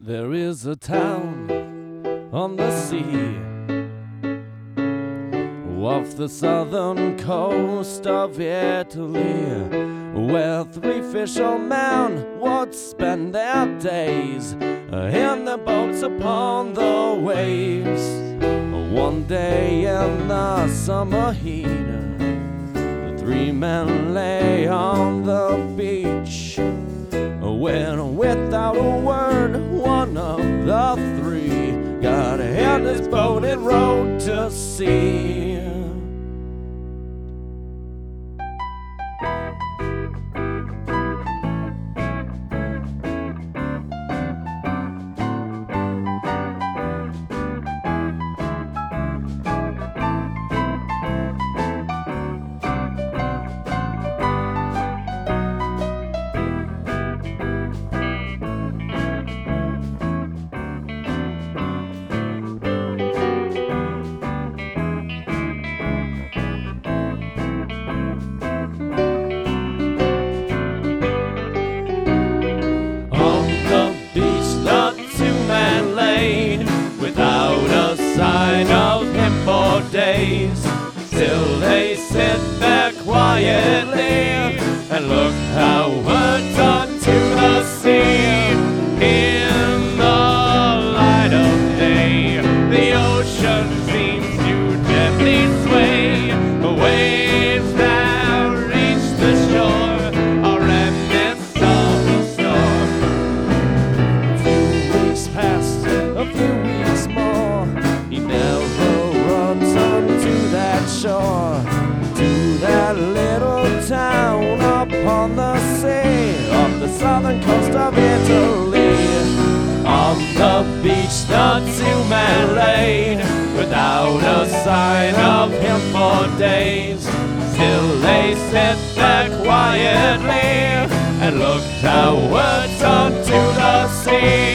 There is a town on the sea off the southern coast of Italy, where three fishermen would spend their days in their boats upon the waves. One day in the summer heat, the three men lay on the beach, when without a word one of the three got in his boat and rowed to sea. Without a sign of him for days, still they sit there quietly and look outwards onto the sea. In the light of day, the ocean seems to gently sway. The waves that reach the shore are remnants of the storm. A few weeks passed, a few weeks more, he never runs onto that shore, to that little town upon the sea, off the southern coast of Italy. On the beach the two men laid, without a sign of him for days. Still they sit there quietly and looked outwards onto the sea.